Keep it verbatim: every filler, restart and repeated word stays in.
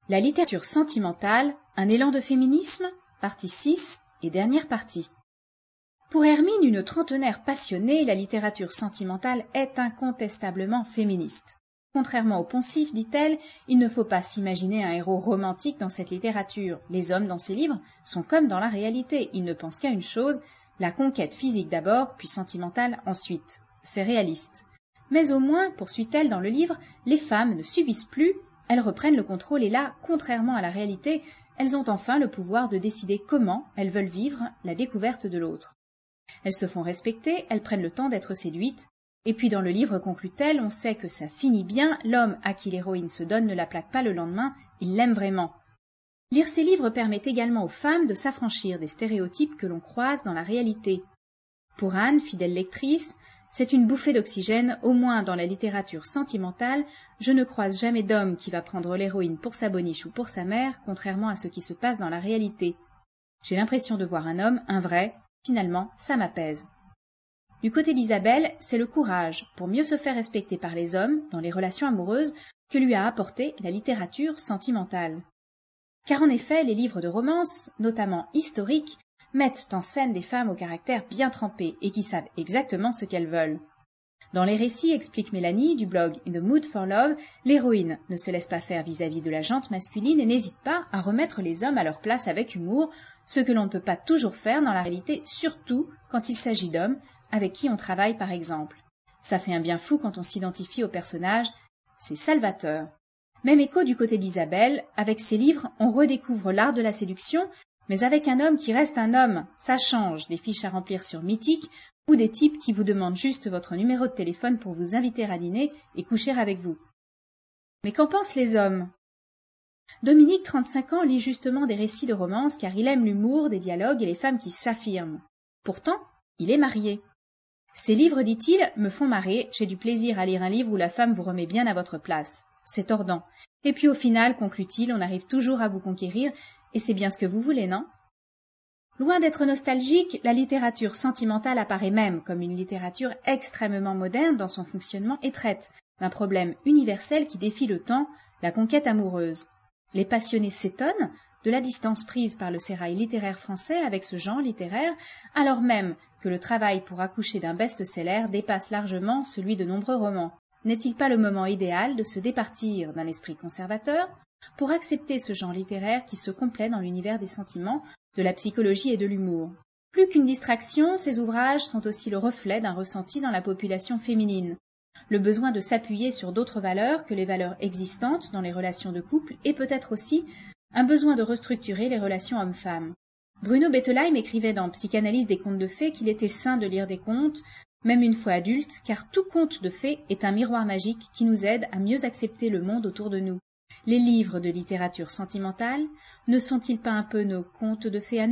La littérature sentimentale, un élan de féminisme, partie six et dernière partie. Pour Hermine, une trentenaire passionnée, la littérature sentimentale est incontestablement féministe. Contrairement au poncif, dit-elle, il ne faut pas s'imaginer un héros romantique dans cette littérature. Les hommes dans ces livres sont comme dans la réalité, ils ne pensent qu'à une chose, la conquête physique d'abord, puis sentimentale ensuite. C'est réaliste. Mais au moins, poursuit-elle dans le livre, les femmes ne subissent plus, elles reprennent le contrôle et là, contrairement à la réalité, elles ont enfin le pouvoir de décider comment elles veulent vivre la découverte de l'autre. Elles se font respecter, elles prennent le temps d'être séduites, et puis dans le livre conclut-elle, on sait que ça finit bien, l'homme à qui l'héroïne se donne ne la plaque pas le lendemain, il l'aime vraiment. Lire ces livres permet également aux femmes de s'affranchir des stéréotypes que l'on croise dans la réalité. Pour Anne, fidèle lectrice, c'est une bouffée d'oxygène, au moins dans la littérature sentimentale, je ne croise jamais d'homme qui va prendre l'héroïne pour sa boniche ou pour sa mère, contrairement à ce qui se passe dans la réalité. J'ai l'impression de voir un homme, un vrai, finalement, ça m'apaise. Du côté d'Isabelle, c'est le courage, pour mieux se faire respecter par les hommes, dans les relations amoureuses, que lui a apporté la littérature sentimentale. Car en effet, les livres de romance, notamment historiques, mettent en scène des femmes au caractère bien trempé et qui savent exactement ce qu'elles veulent. Dans les récits, explique Mélanie, du blog In the Mood for Love, l'héroïne ne se laisse pas faire vis-à-vis de la jante masculine et n'hésite pas à remettre les hommes à leur place avec humour, ce que l'on ne peut pas toujours faire dans la réalité, surtout quand il s'agit d'hommes avec qui on travaille par exemple. Ça fait un bien fou quand on s'identifie au personnage, c'est salvateur. Même écho du côté d'Isabelle, avec ses livres, on redécouvre l'art de la séduction, mais avec un homme qui reste un homme, ça change, des fiches à remplir sur Mythique, ou des types qui vous demandent juste votre numéro de téléphone pour vous inviter à dîner et coucher avec vous. Mais qu'en pensent les hommes? Dominique, trente-cinq ans, lit justement des récits de romance car il aime l'humour, des dialogues et les femmes qui s'affirment. Pourtant, il est marié. Ces livres, dit-il, me font marrer, j'ai du plaisir à lire un livre où la femme vous remet bien à votre place. C'est tordant. Et puis au final, conclut-il, on arrive toujours à vous conquérir, et c'est bien ce que vous voulez, non? Loin d'être nostalgique, la littérature sentimentale apparaît même comme une littérature extrêmement moderne dans son fonctionnement et traite d'un problème universel qui défie le temps, la conquête amoureuse. Les passionnés s'étonnent de la distance prise par le sérail littéraire français avec ce genre littéraire, alors même que le travail pour accoucher d'un best-seller dépasse largement celui de nombreux romans. N'est-il pas le moment idéal de se départir d'un esprit conservateur pour accepter ce genre littéraire qui se complaît dans l'univers des sentiments, de la psychologie et de l'humour? Plus qu'une distraction, ces ouvrages sont aussi le reflet d'un ressenti dans la population féminine. Le besoin de s'appuyer sur d'autres valeurs que les valeurs existantes dans les relations de couple et peut-être aussi un besoin de restructurer les relations hommes-femmes. Bruno Bettelheim écrivait dans Psychanalyse des contes de fées qu'il était sain de lire des contes, même une fois adulte, car tout conte de fées est un miroir magique qui nous aide à mieux accepter le monde autour de nous. Les livres de littérature sentimentale ne sont-ils pas un peu nos contes de fées à nous ?